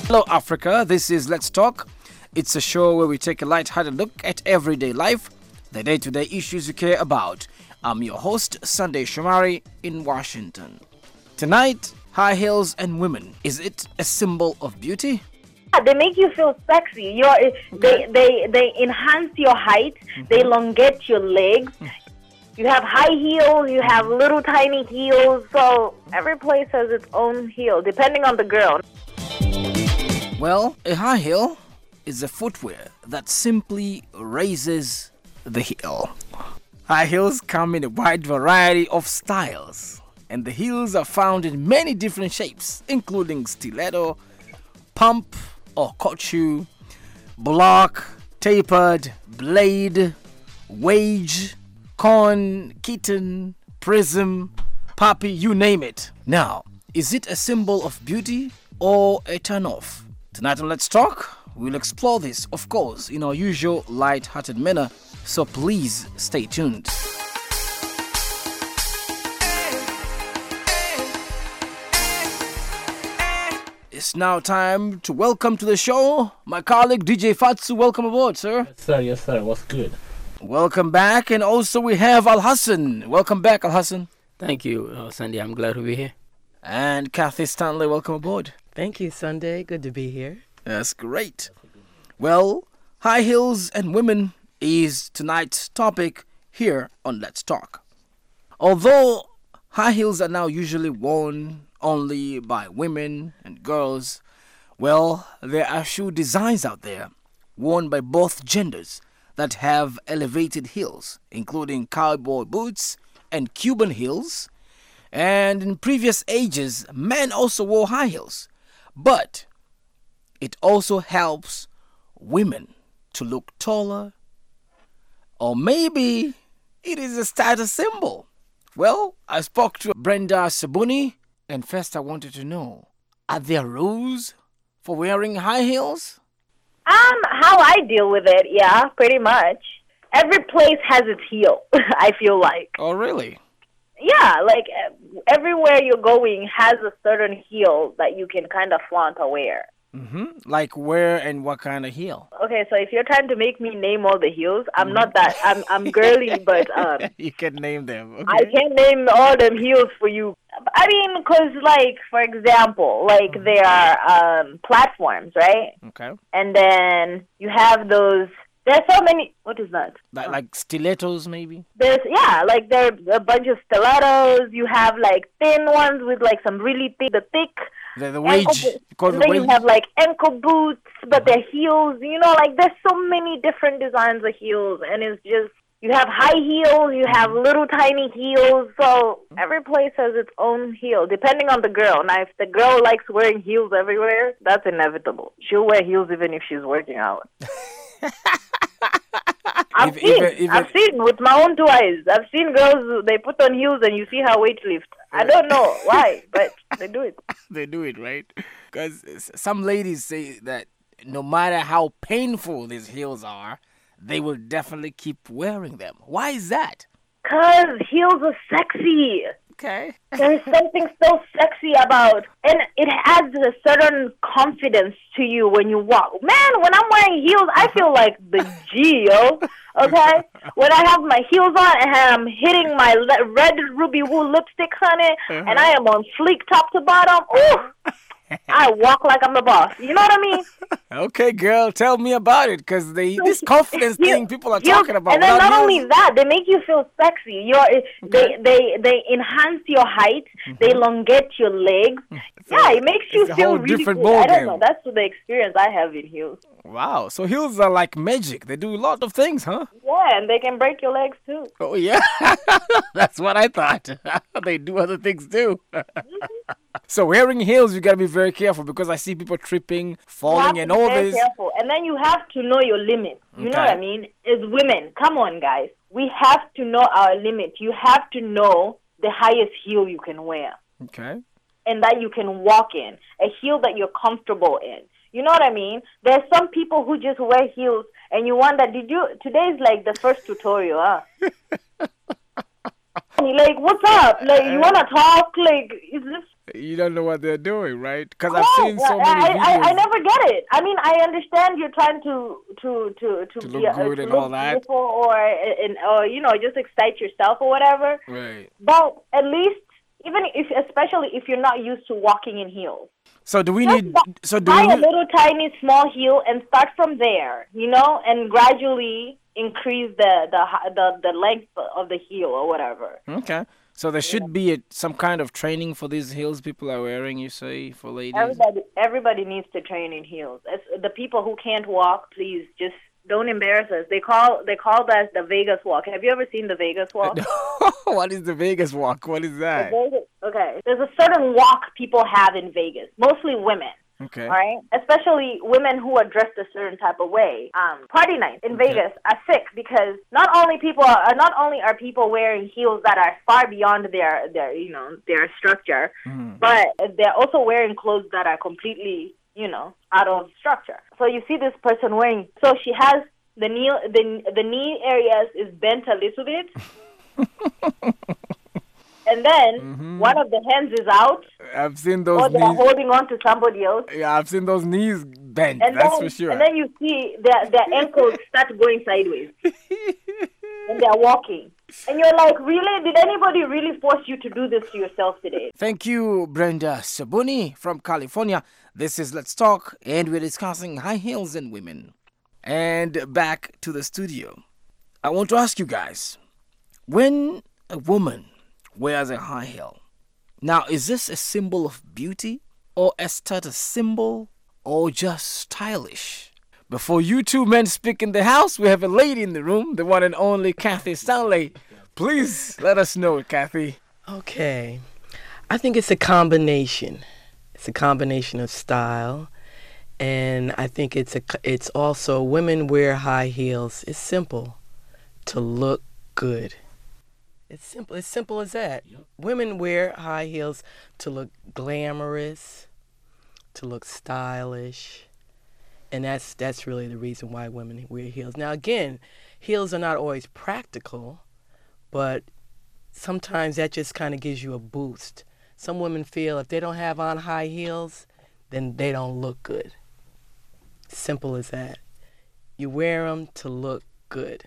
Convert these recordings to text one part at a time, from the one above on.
Hello, Africa. This is Let's Talk. It's a show where we take a light-hearted look at everyday life, the day-to-day issues you care about. I'm your host, Sunday Shomari in Washington. Tonight, high heels and women. Is it a symbol of beauty? They make you feel sexy. They enhance your height. They elongate your legs. You have high heels. You have little tiny heels. So every place has its own heel, depending on the girl. Well, a high heel is a footwear that simply raises the heel. High heels come in a wide variety of styles, and the heels are found in many different shapes, including stiletto, pump or court shoe, block, tapered, blade, wedge, cone, kitten, prism, puppy, you name it. Now, is it a symbol of beauty or a turn-off? Tonight on Let's Talk, we'll explore this, of course, in our usual light-hearted manner, so please stay tuned. It's now time to welcome to the show my colleague DJ Fatsu. Welcome aboard, sir. Yes, sir. What's good? Welcome back. And also we have Al Hassan. Welcome back, Al Hassan. Thank you, Sandy. I'm glad to be here. And Kathy Stanley, welcome aboard. Thank you, Sunday. Good to be here. That's great. Well, high heels and women is tonight's topic here on Let's Talk. Although high heels are now usually worn only by women and girls, well, there are shoe designs out there worn by both genders that have elevated heels, including cowboy boots and Cuban heels. And in previous ages, men also wore high heels. But it also helps women to look taller, or maybe it is a status symbol. Well, I spoke to Brenda Sabuni, and first I wanted to know, are there rules for wearing high heels? How I deal with it, yeah, pretty much. Every place has its heel, I feel like. Oh, really? Yeah, like everywhere you're going has a certain heel that you can kind of flaunt or wear. Mm-hmm. Like where and what kind of heel? Okay, so if you're trying to make me name all the heels, I'm not that. I'm girly, but you can name them. Okay. I can't name all them heels for you. I mean, because like for example, like there are platforms, right? Okay. And then you have those. There's so many. What is that? Like stilettos, maybe? There's like there are a bunch of stilettos. You have like thin ones with like some really thick. The wedge. And then you have like ankle boots, but they're heels. You know, like there's so many different designs of heels, and it's just you have high heels, you have little tiny heels. So every place has its own heel, depending on the girl. Now, if the girl likes wearing heels everywhere, that's inevitable. She'll wear heels even if she's working out. I've seen with my own two eyes. I've seen girls, they put on heels and you see how weight lift. I don't know why, but they do it. They do it, right? Because some ladies say that no matter how painful these heels are, they will definitely keep wearing them. Why is that? Because heels are sexy. Okay. There's something so sexy about, and it adds a certain confidence to you when you walk. Man, when I'm wearing heels, I feel like the G, yo. Okay? When I have my heels on and I'm hitting my red Ruby Woo lipstick, honey, and I am on fleek top to bottom, ooh, I walk like I'm the boss. You know what I mean? Okay, girl, tell me about it, because this confidence thing people are talking about. And then not only that, they make you feel sexy. They enhance your height. They elongate your legs. Yeah, it makes you feel really good. I don't know. That's the experience I have in heels. Wow, so heels are like magic. They do a lot of things, huh? Yeah, and they can break your legs too. Oh, yeah? That's what I thought. They do other things too. So wearing heels, you got to be very careful, because I see people tripping, falling, and all this. Careful. And then you have to know your limit. You know what I mean? As women, come on, guys. We have to know our limit. You have to know the highest heel you can wear. Okay. And that you can walk in. A heel that you're comfortable in. You know what I mean? There's some people who just wear heels and you wonder, today's like the first tutorial, huh? Like, what's up? Like, you want to talk? Like, is this You don't know what they're doing, right? Because I've Oh, seen so many videos I never get it. I mean, I understand you're trying to to be look good to and look all that. beautiful or you know, just excite yourself or whatever. Right. But at least, especially if you're not used to walking in heels, So do we just need? So do buy a we? little tiny small heel and start from there. You know, and gradually increase the length of the heel or whatever. Okay. So there should be some kind of training for these heels people are wearing. You say for ladies. Everybody needs to train in heels. The people who can't walk, please just don't embarrass us. They call that the Vegas walk. Have you ever seen the Vegas walk? What is the Vegas walk? What is that? Okay, there's a certain walk people have in Vegas, mostly women. Okay. All right, especially women who are dressed a certain type of way. Party nights in Vegas are sick because not only are people wearing heels that are far beyond their structure, but they're also wearing clothes that are completely out of structure. So you see this person wearing. So she has the knee areas is bent a little bit. And then one of the hands is out. I've seen those or they're knees. holding on to somebody else. Yeah, I've seen those knees bent. And That's then, for sure. And then you see their ankles start going sideways. And they're walking. And you're like, really? Did anybody really force you to do this to yourself today? Thank you, Brenda Sabuni from California. This is Let's Talk, and we're discussing high heels and women. And back to the studio. I want to ask you guys, when a woman wears a high heel, now is this a symbol of beauty or a status symbol or just stylish? Before you two men speak in the house, we have a lady in the room, the one and only Kathy Stanley. Please let us know, Kathy. Okay. I think it's a combination. It's a combination of style. And I think it's also women wear high heels. It's simple. To look good. It's simple as that. Yep. Women wear high heels to look glamorous, to look stylish. And that's really the reason why women wear heels. Now, again, heels are not always practical, but sometimes that just kind of gives you a boost. Some women feel if they don't have on high heels, then they don't look good. Simple as that. You wear them to look good.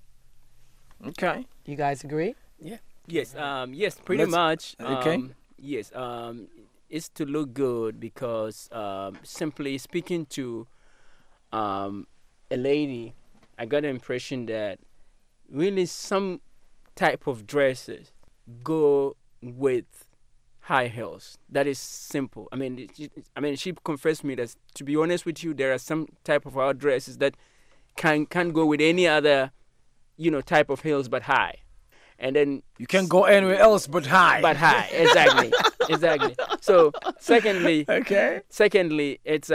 Okay. You guys agree? Yeah. Yes. Yes. Pretty much. Okay. Yes. It's to look good because simply speaking to a lady, I got the impression that really some type of dresses go with high heels. That is simple. I mean, she confessed to me that, to be honest with you, there are some type of our dresses that can't go with any other, type of heels but high. And then you can't go anywhere else but high. But high, exactly, exactly. So, secondly, it's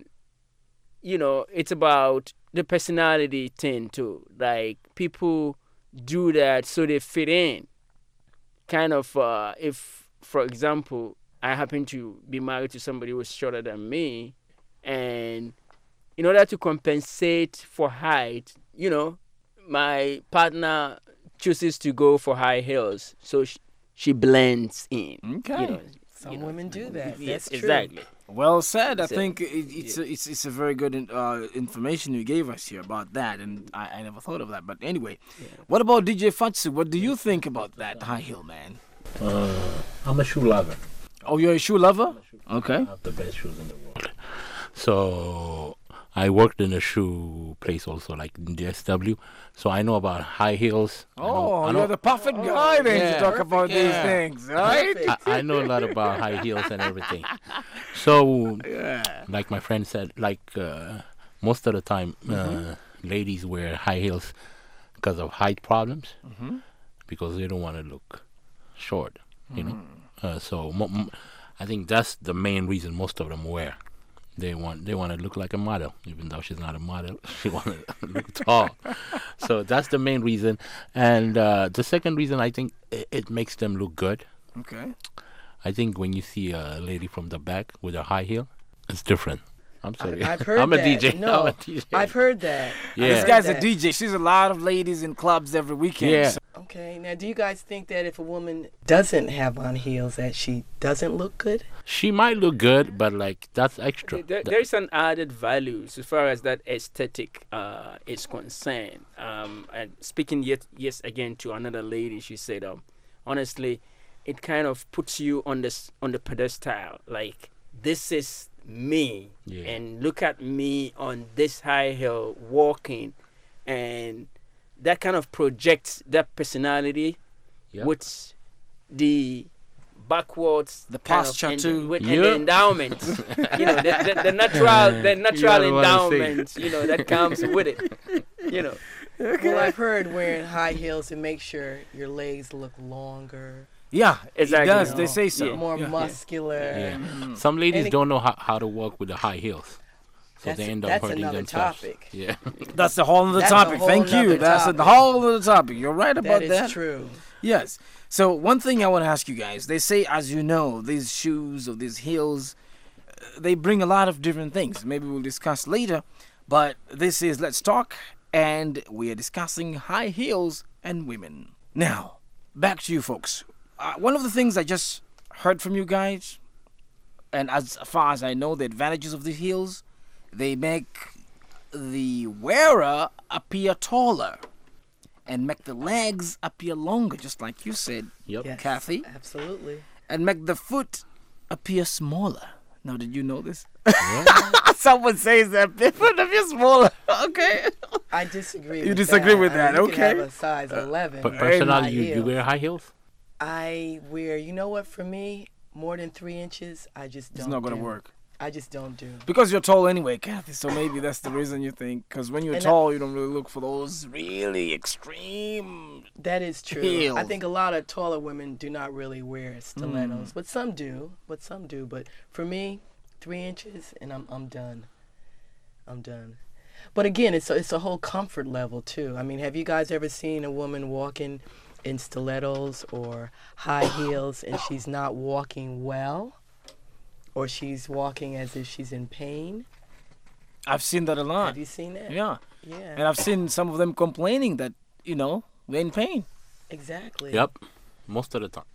it's about the personality thing too. Like people do that so they fit in. Kind of, if for example, I happen to be married to somebody who's shorter than me, and in order to compensate for height, my partner chooses to go for high heels, so she blends in. Okay. Some women do that. Yes, That's exactly. true. Well said. I think it's a very good information you gave us here about that, and I never thought of that. But anyway, what about DJ Fatsu? What do you think about that high heel, man? I'm a shoe lover. Oh, you're a shoe lover? Okay. I have the best shoes in the world. So I worked in a shoe place also, like in DSW. So I know about high heels. Oh, you're the perfect guy then to talk about these things, right? I know a lot about high heels and everything. So, like my friend said, most of the time, ladies wear high heels because of height problems, because they don't want to look short, So I think that's the main reason most of them wear. They want to look like a model, even though she's not a model. She wants to look tall. So that's the main reason. And the second reason, I think it makes them look good. Okay. I think when you see a lady from the back with a high heel, it's different. I'm sorry. I've heard I'm a that. DJ. No, I'm a DJ. I've heard that. Yeah. This guy's a that. DJ. She's a lot of ladies in clubs every weekend. Yeah. So- Okay, now do you guys think that if a woman doesn't have on heels that she doesn't look good? She might look good, but like that's extra. There's an added value as far as that aesthetic is concerned. And speaking yes again to another lady, she said, honestly, it kind of puts you on the pedestal. Like, this is me, Yeah. and look at me on this high hill walking, and that kind of projects that personality Yep. with the backwards The kind of posture too. and Yep. the endowment, the natural don't wanna say. endowment, that comes with it, Well, I've heard wearing high heels to make sure your legs look longer, Yeah, Exactly. it does. No. They say so. Yeah. more Yeah. muscular. Yeah. Some ladies And it- don't know how to walk with the high heels, so they end up that's hurting another themselves. topic. Yeah. That's a whole other That's a topic. whole Thank you. nother That's a topic. whole other topic. You're right about That that. is true. Yes. So one thing I want to ask you guys, they say, as you know, these shoes or these heels, they bring a lot of different things. Maybe we'll discuss later. But this is Let's Talk, and we are discussing high heels and women. Now, back to you folks. One of the things I just heard from you guys, and as far as I know, the advantages of the heels, they make the wearer appear taller and make the legs appear longer, just like you said, Yep. Yes, Kathy, absolutely. and make the foot appear smaller. Now, did you know this? Yeah. Someone says that the foot appear smaller. Okay. I disagree. You with disagree that. with I that, mean, you can okay. have a size 11. But in personally, high you heels. wear high heels? I wear. You know what? For me, more than 3 inches, I just don't. It's not going do. to work. I just don't do. Because you're tall anyway, Kathy, so maybe that's the reason you think. Because when you're And tall, you don't really look for those really extreme. That is true. Heels. I think a lot of taller women do not really wear Mm. stilettos, but some do. But for me, 3 inches, and I'm done. I'm done. But again, it's a whole comfort level too. I mean, have you guys ever seen a woman walking in stilettos or high heels and she's not walking well, or she's walking as if she's in pain? I've seen that a lot. Have you seen that? Yeah. Yeah. And I've seen some of them complaining that, we're in pain. Exactly. Yep. Most of the time.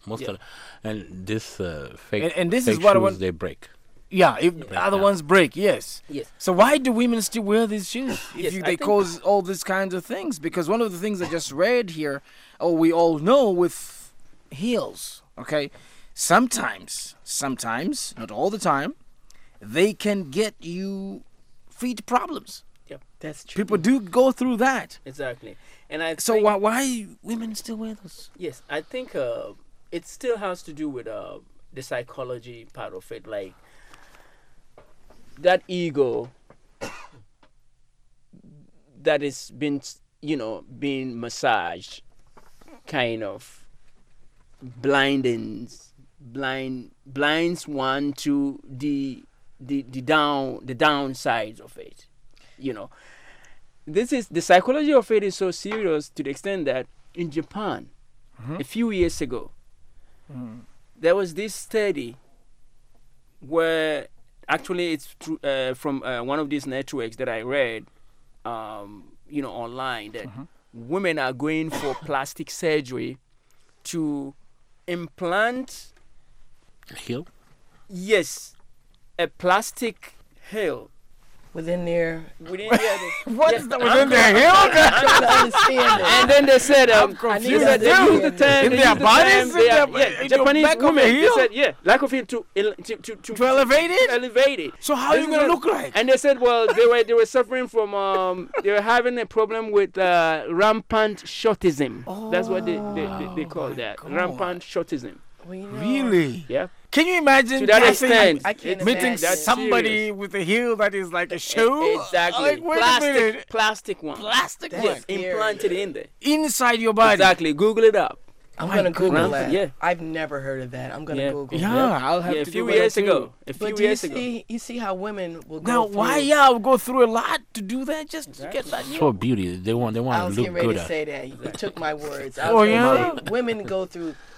And this fake, And this fake is what I shoes, want- they break. Yeah, if other yeah. ones break, yes. Yes. So why do women still wear these shoes if Yes, I they think- cause all these kinds of things? Because one of the things I just read here, we all know with heels, okay, sometimes, not all the time, they can get you feet problems. That's true. People do go through that. Exactly. And I So think, why women still wear those? yes, I think it still has to do with the psychology part of it, like that ego that is being massaged, kind of blinds one to the downsides of it. This is the psychology of it is so serious to the extent that in Japan, a few years ago, there was this study where actually it's from one of these networks that I read, online, that women are going for plastic surgery to implant, Heel? yes, a plastic heel Within their. within What is that within their heel? I don't understand it. And then they said, confused. you know, they use the term, In they their use the bodies? term, they are- In yeah, the Japanese back of women, the they heel? said, lack of heel to elevate it? elevate it. So how are you This is gonna what- look like? And they said, well, they were suffering from, they were having a problem with rampant shortism. That's what they call that, God. rampant shortism. Well, you know, Really? Yeah. Can you imagine To that Kathy, extent, I can't it's meeting imagine. that somebody serious. with a heel that is like a shoe? Exactly. Like, wait a minute. Plastic one. Plastic That's one. Yes, implanted in there. Inside your body. Exactly. Google it up. I'm My gonna Google goodness. that. Yeah. I've never heard of that. I'm gonna Yeah. Google. Yeah, that. I'll have Yeah, a to few Google that years too. ago. A few But do you years ago. see? You see how women will go Now, through. why y'all go through a lot to do that just to get that heel? For beauty. They want I to was look getting ready good to at. say that. You took my words. I Oh, was yeah? gonna say, women go through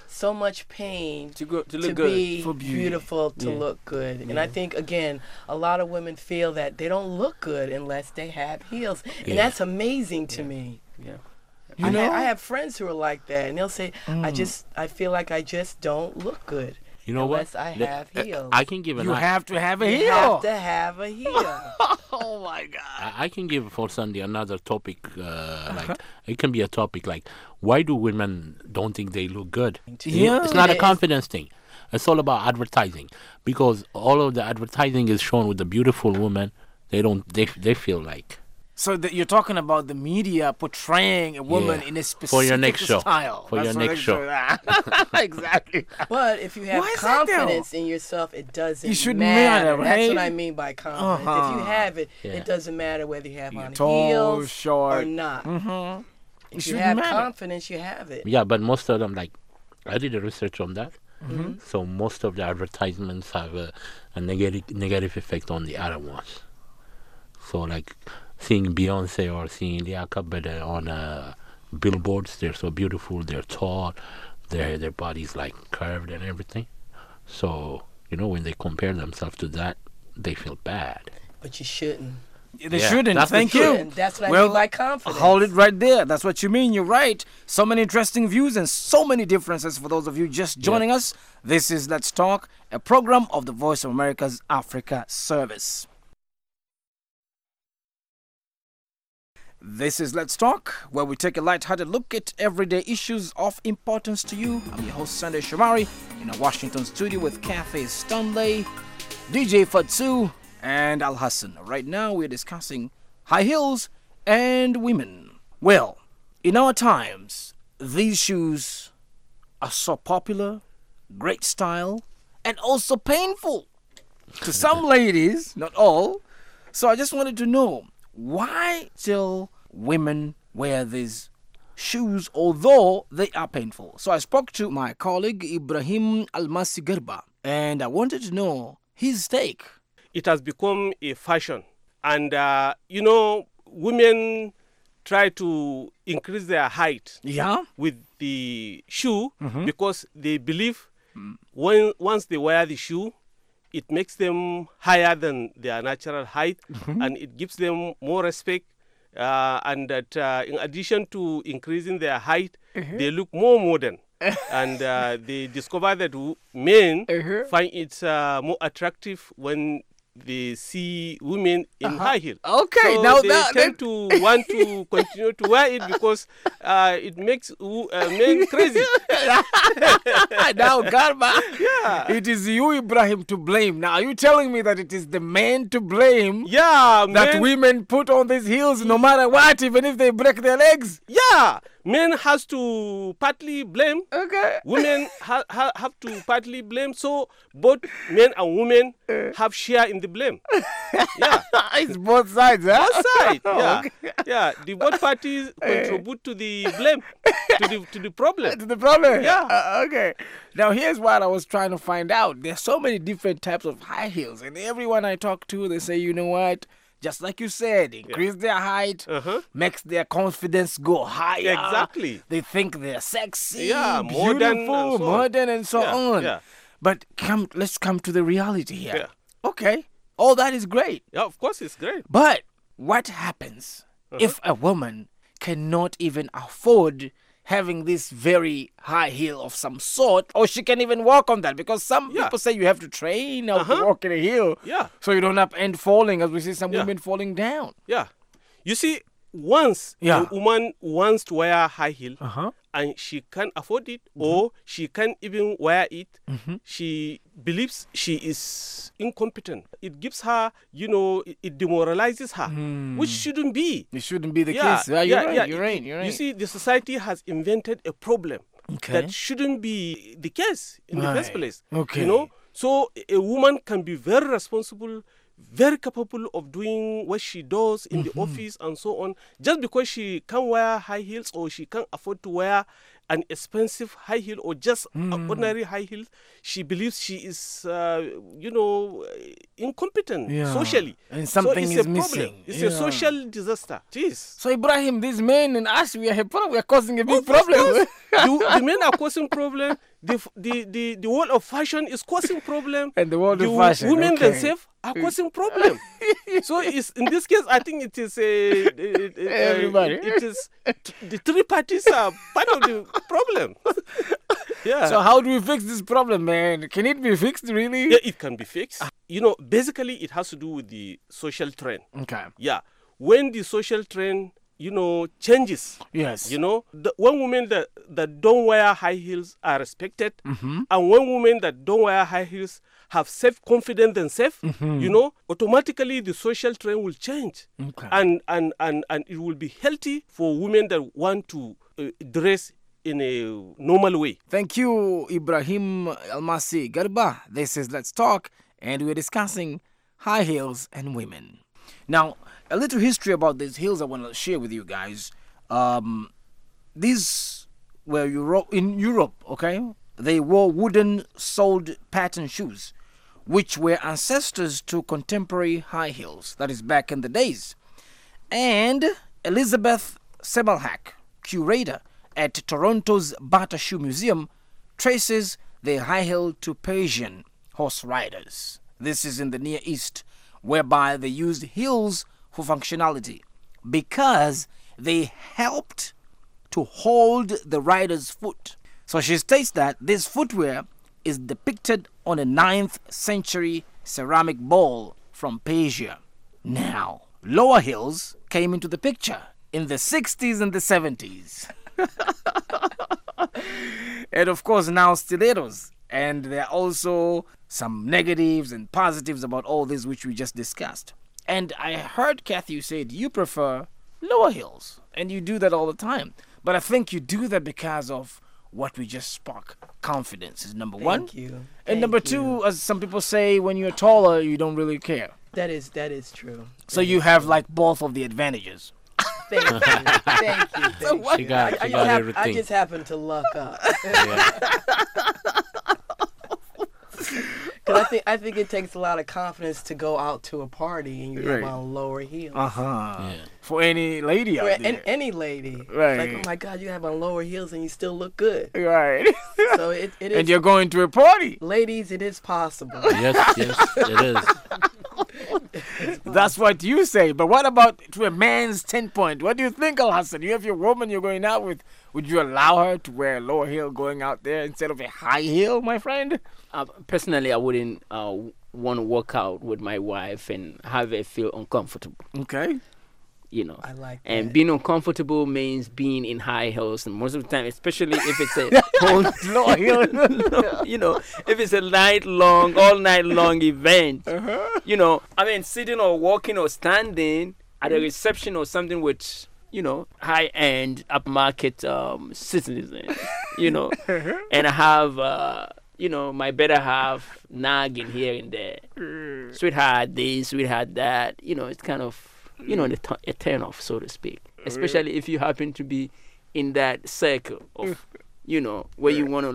so much pain To look to good. be For beauty. beautiful, to Yeah. look good. And I think, again, a lot of women feel that they don't look good unless they have heels. And Yeah. that's amazing to me. Yeah. You know? I have friends who are like that, and they'll say, I feel like I just don't look good You know what? unless I have heels. I can give an You have to have a You heel. have to have a heel. Oh my God. I can give for Sunday another topic. Like it can be a topic like why do women don't think they look good? Yeah. It's not a It is. confidence thing. It's all about advertising because all of the advertising is shown with the beautiful woman. They don't. They feel like So that you're talking about the media portraying a woman Yeah. in a specific For your next show. style. For your That's what next they show. say. Exactly. But if you have Why is that, though? confidence in yourself, it doesn't You shouldn't matter. matter, That's what right? I mean by confidence. If you have it, Yeah. it doesn't matter whether you have You're on tall, heels short. or not. Mm-hmm. If you shouldn't have matter. confidence, you have it. yeah, but most of them like I did a research on that. Mm-hmm. So most of the advertisements have a negative effect on the other ones. So like seeing Beyonce or seeing Leah Kabede on billboards, they're so beautiful, they're tall, their body's like curved and everything. So when they compare themselves to that, they feel bad. But you shouldn't. They Yeah, shouldn't. that's the Thank truth. you. And that's what I Well, mean by confidence. Hold it right there. That's what you mean. You're right. So many interesting views and so many differences for those of you just joining us. This is Let's Talk, a program of the Voice of America's Africa Service. This is Let's Talk, where we take a light-hearted look at everyday issues of importance to you. I'm your host, Sunday Shamari, in a Washington studio with Cafe Stanley, DJ Fatsu, and Al Hassan. Right now, we're discussing high heels and women. Well, in our times, these shoes are so popular, great style, and also painful to some ladies, not all. So I just wanted to know, why still women wear these shoes, although they are painful? So I spoke to my colleague Ibrahim Almasi Garba, and I wanted to know his take. It has become a fashion. And, women try to increase their height Yeah? with the shoe because they believe once they wear the shoe, it makes them higher than their natural height and it gives them more respect. And that in addition to increasing their height, they look more modern. And they discover that men find it more attractive when they see women in high heels. Okay, so now they tend to want to continue to wear it because it makes men crazy. Now, Garba, it is you, Ibrahim, to blame. Now, are you telling me that it is the men to blame Yeah, that men, women put on these heels no matter what, even if they break their legs? yeah, men has to partly blame. Okay. Women have to partly blame. So both men and women have share in the blame. Yeah, It's both sides, huh? both sides. Yeah, Okay. yeah. The both parties contribute to the blame, to the problem. That's the problem. Yeah. Okay. Now, here's what I was trying to find out. There's so many different types of high heels, and everyone I talk to, they say, you know what? Just like you said, increase their height, makes their confidence go higher. Exactly. They think they're sexy, Yeah, modern and beautiful, so on. modern, and so Yeah, on. yeah. But let's come to the reality here. Yeah. Okay, all that is great. Yeah, of course it's great. But what happens if a woman cannot even afford having this very high heel of some sort, or she can even walk on that? Because some Yeah. people say you have to train how to walk in a heel, Yeah. so you don't end falling, as we see some Yeah. women falling down. Yeah. You see, once Yeah. a woman wants to wear high heel Uh-huh. and she can't afford it or she can't even wear it, she believes she is incompetent. It gives her, it demoralizes her, which shouldn't be. It shouldn't be the case. Yeah, you're right. You see, the society has invented a problem Okay. that shouldn't be the case in the first Right. place. Okay. So a woman can be very responsible, very capable of doing what she does in the office and so on. Just because she can't wear high heels or she can't afford to wear an expensive high heel or just an ordinary high heel, she believes she is, incompetent Yeah. socially. And something so is it's a missing. problem. It's Yeah. a social disaster. Jeez. So Ibrahim, these men and us, we are causing a big problem. the men are causing problem. The world of fashion is causing problem. And the world the of fashion, women okay. themselves are causing problem. So it's, in this case, I think it is Everybody. It is the three parties are part of the problem. Yeah. So how do we fix this problem, man? Can it be fixed, really? Yeah, it can be fixed. Basically, it has to do with the social trend. Okay. Yeah. When the social trend, changes, Yes. when women that don't wear high heels are respected, and when women that don't wear high heels have self-confidence themselves, automatically the social trend will change. Okay. And it will be healthy for women that want to dress in a normal way. Thank you, Ibrahim Almasi Garba. This is Let's Talk, and we're discussing high heels and women. Now, a little history about these heels I want to share with you guys. These were in Europe, okay? They wore wooden soled pattern shoes, which were ancestors to contemporary high heels. That is back in the days. And Elizabeth Sebelhack, curator at Toronto's Bata Shoe Museum, traces the high heel to Persian horse riders. This is in the Near East, whereby they used heels for functionality because they helped to hold the rider's foot. So she states that this footwear is depicted on a 9th century ceramic bowl from Persia. Now, lower heels came into the picture in the 60s and the 70s. And of course now stilettos. And there are also some negatives and positives about all this which we just discussed. And I heard Kathy, you said you prefer lower heels. And you do that all the time. But I think you do that because of what we just spoke. Confidence is number one. Thank you. And number two, as some people say, when you're taller, you don't really care. That is true. So you have like both of the advantages. Thank you. Thank you. Thank you. She got I everything. just happened to luck up. Yeah. Because I think it takes a lot of confidence to go out to a party and you have Right. on lower heels. Uh-huh. Yeah. For any lady For out there. any lady. Right. Like, oh my God, you have on lower heels and you still look good. Right. So it is. And you're going to a party. Ladies, it is possible. Yes, it is. That's what you say. But what about to a man's 10-point? What do you think, Al Hassan? You have your woman you're going out with. Would you allow her to wear a lower heel going out there instead of a high heel, my friend? Personally, I wouldn't want to work out with my wife and have her feel uncomfortable. Okay. I like that. And being uncomfortable means being in high heels, and most of the time, especially if it's a whole Lower heel. if it's a all night long event, sitting or walking or standing at a reception or something with, high end upmarket citizens, and I have, my better half nagging here and there, sweetheart this, sweetheart that, it's kind of, a turn off, so to speak, especially if you happen to be in that circle of, where you want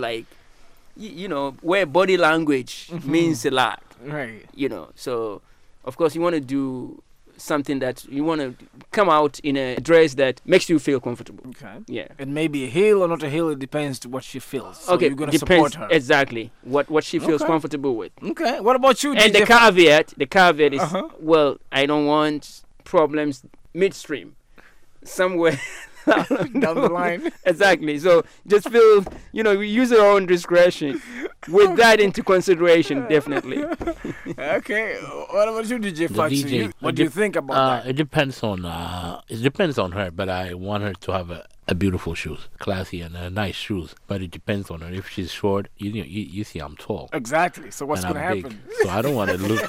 to where body language means a lot, Right. so of course you want to do something that you want to come out in a dress that makes you feel comfortable. Okay. Yeah. It may be a heel or not a heel. It depends what she feels. So Okay. you're going to Depends support her. exactly what she feels Okay. comfortable with. Okay. What about you, And DJ? the caveat is, Uh-huh. well, I don't want problems midstream, somewhere Down the line. Exactly. So just feel, we use our own discretion with that into consideration, definitely. Okay. What about you, DJ Fatsu? DJ, What do you think about that? It depends on her, but I want her to have a beautiful shoes, classy and nice shoes. But it depends on her. If she's short, you see I'm tall. Exactly. So what's and going to I'm big, happen? so I don't want to look.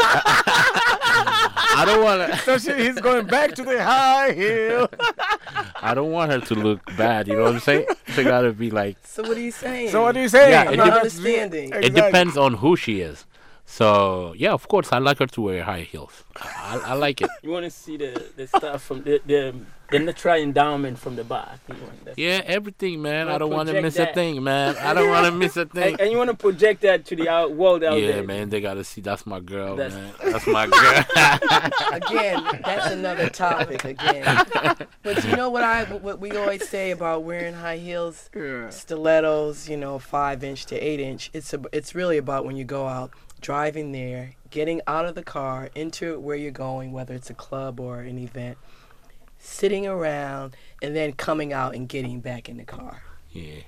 I don't want to. So he's going back to the high heel. I don't want her to look bad. You know what I'm saying? She got to be like. So what are you saying? So what are you saying? Yeah, I'm it not depends- understanding. It depends on who she is. So yeah, of course, I like her to wear high heels. I like it. You want to see the stuff from the natural endowment from the back. Yeah, everything, man. Wanna I don't want to project miss that. a thing, man. I don't want to miss a thing. And you want to project that to the world out Yeah, there. man, they gotta see. That's my girl, That's- man. That's my girl. Again, that's another topic again. But you know what we always say about wearing high heels, stilettos, 5-inch to 8-inch. It's really about when you go out driving there, getting out of the car into where you're going, whether it's a club or an event, sitting around, and then coming out and getting back in the car. Yeah.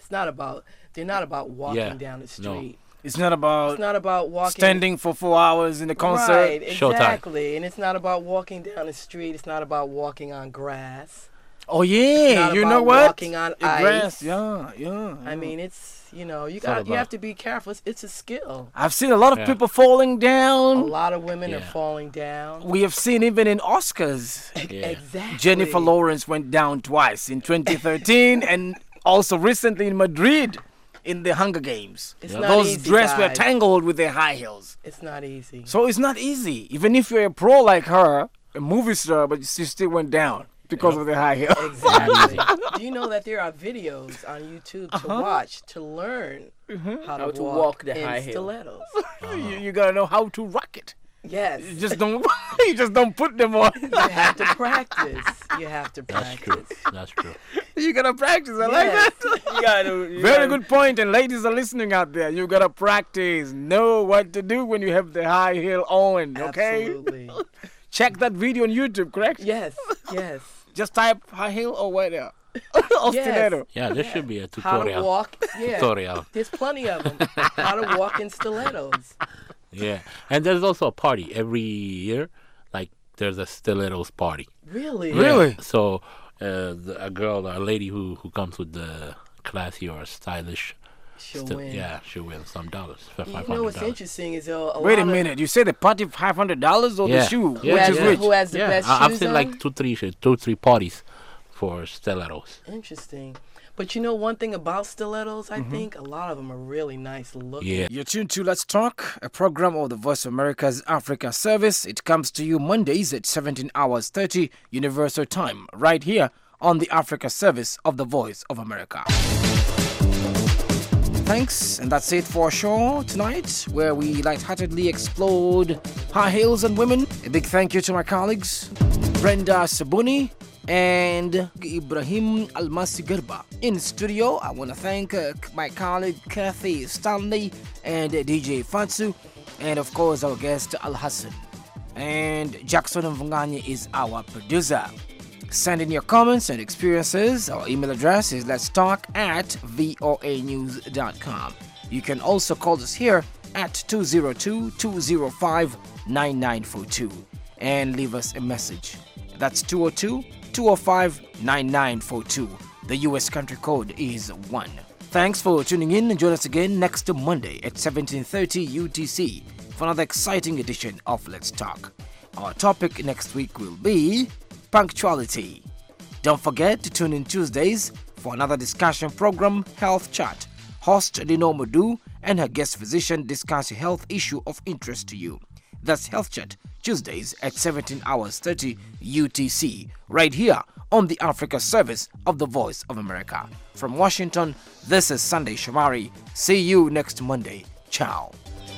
They're not about walking Yeah, down the no. street. It's not about It's not about walking standing for 4 hours in the concert. Right, Showtime. exactly. And it's not about walking down the street. It's not about walking on grass. Oh yeah, not you about know what? walking on The ice. grass, yeah. I mean, it's you all have about- to be careful. It's a skill. I've seen a lot of Yeah. people falling A down. lot of women are Yeah. falling down. We have seen even in Oscars. Yeah. Exactly. Jennifer Lawrence went down twice in 2013 and also recently in Madrid in the Hunger Games. It's Yeah. not Those easy, dresses were guys. tangled with their high heels. It's not easy. So it's not easy. Even if you're a pro like her, a movie star, but she still went down because of the high heel. Exactly. Do you know that there are videos on YouTube to Uh-huh. watch to learn how How to to walk, walk the in high heel. stilettos? You gotta know how to rock it. Yes. You just don't. You just don't put them on. You have to practice. You have to That's true. practice. That's true. You gotta practice. I like Yes. that. Very good point. And ladies are listening out there. You gotta practice. Know what to do when you have the high heel on. Okay. Absolutely. Check that video on YouTube. Correct. Yes. Yes. Just type high heel or what? Or Yes. stiletto. Yeah, there should be a How to tutorial. walk. Yeah. Tutorial. There's plenty of them. How to walk in stilettos. Yeah, and there's also a party every year. Like there's a stilettos party. Really? Really? So a lady who comes with the classy or stylish, She'll sti- win. yeah, she'll win some dollars for You $500. know what's interesting is a Wait a lot of- minute. You say the party $500 or the Yeah. shoe? Yeah, Which has is the- which? who has the Yeah, best I've shoes seen on? like two, three parties for stilettos. Interesting. But you know one thing about stilettos, Mm-hmm. I think a lot of them are really nice looking. Yeah. You're tuned to Let's Talk, a program of the Voice of America's Africa service. It comes to you Mondays at 17 hours 30 Universal Time, right here on the Africa service of the Voice of America. Thanks, and that's it for our show tonight, where we lightheartedly explored high heels and women. A big thank you to my colleagues, Brenda Sabuni and Ibrahim Almasi Garba. In studio, I want to thank my colleague Kathy Stanley and DJ Fatsu, and of course our guest Al Hassan. And Jackson Mvunganye is our producer. Send in your comments and experiences. Our email address is letstalk@voanews.com. You can also call us here at 202-205-9942 and leave us a message. That's 202-205-9942. The US country code is 1. Thanks for tuning in, and join us again next Monday at 17:30 UTC for another exciting edition of Let's Talk. Our topic next week will be punctuality. Don't forget to tune in Tuesdays for another discussion program, Health Chat. Host Lino Modu and her guest physician discuss a health issue of interest to you. That's Health Chat, Tuesdays at 17 hours 30 UTC, right here on the Africa service of the Voice of America. From Washington, this is Sunday Shamari. See you next Monday. Ciao.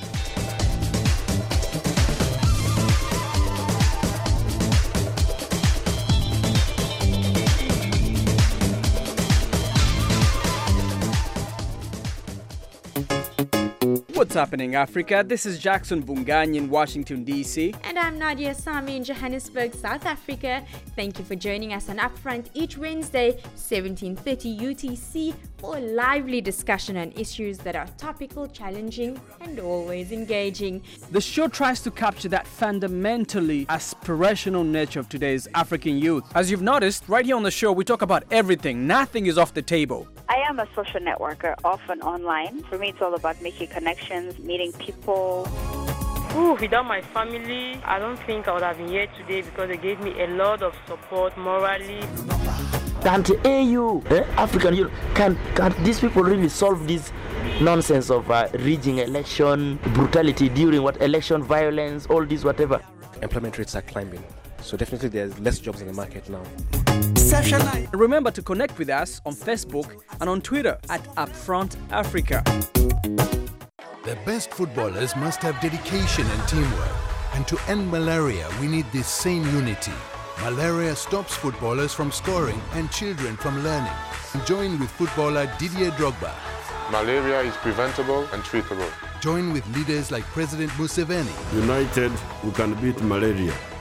What's happening, Africa? This is Jackson Bungani in Washington, D.C. And I'm Nadia Sami in Johannesburg, South Africa. Thank you for joining us on Upfront each Wednesday, 17:30 UTC, for a lively discussion on issues that are topical, challenging, and always engaging. The show tries to capture that fundamentally aspirational nature of today's African youth. As you've noticed, right here on the show, we talk about everything. Nothing is off the table. I am a social networker, often online. For me, it's all about making connections, meeting people. Without my family, I don't think I would have been here today because they gave me a lot of support morally. Can't AU, African Union, can these people really solve this nonsense of rigging election, brutality during election violence, all this whatever? Employment rates are climbing, so definitely there's less jobs in the market now. Remember to connect with us on Facebook and on Twitter at Upfront Africa. The best footballers must have dedication and teamwork. And to end malaria, we need this same unity. Malaria stops footballers from scoring and children from learning. Join with footballer Didier Drogba. Malaria is preventable and treatable. Join with leaders like President Museveni. United, we can beat malaria.